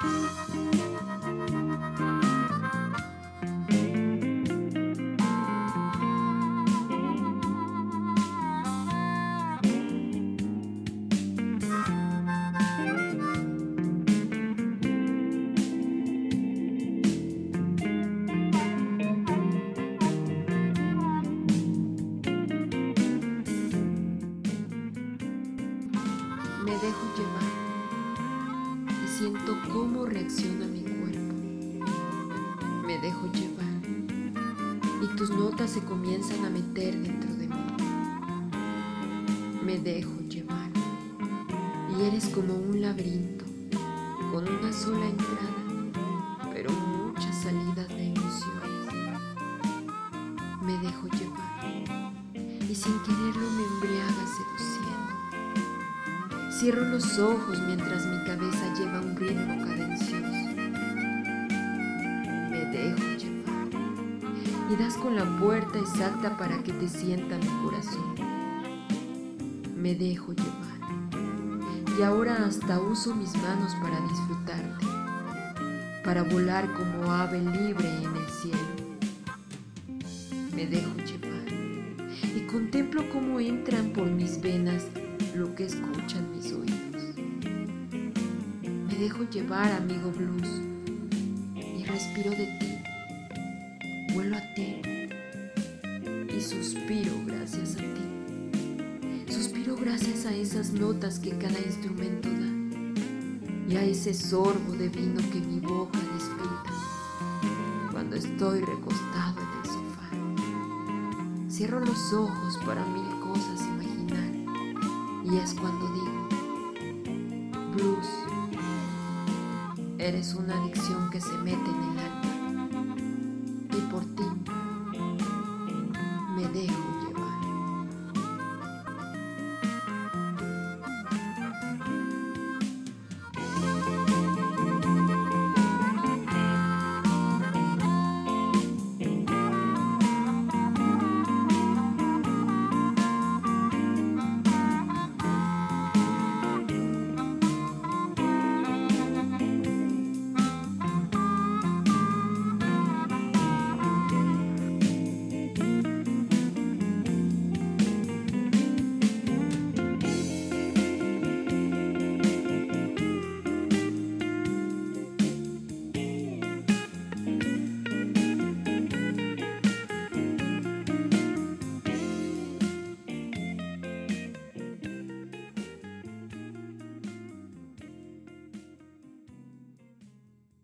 Me dejo llevar y siento cómo reacciona mi cuerpo. Me dejo llevar y tus notas se comienzan a meter dentro de mí. Me dejo llevar y eres como un laberinto con una sola entrada, pero muchas salidas de emociones. Me dejo llevar y sin quererlo me embriaga seduciendo. Cierro los ojos mientras mi cabeza lleva un ritmo cadencioso. Me dejo llevar y das con la puerta exacta para que te sienta mi corazón. Me dejo llevar y ahora hasta uso mis manos para disfrutarte, para volar como ave libre en el cielo. Me dejo llevar y contemplo cómo entran por mis venas lo que escuchan mis oídos. Me dejo llevar, amigo blues, y respiro de ti, vuelo a ti y suspiro gracias a ti. Suspiro gracias a esas notas que cada instrumento da y a ese sorbo de vino que mi boca despida cuando estoy recostado en el sofá. Cierro los ojos para mil cosas imaginar y es cuando digo: blues, eres una adicción que se mete en el alma.